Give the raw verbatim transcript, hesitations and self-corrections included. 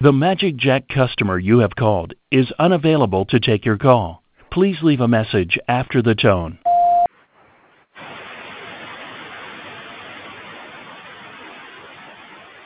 The MagicJack customer you have called is unavailable to take your call. Please leave a message after the tone.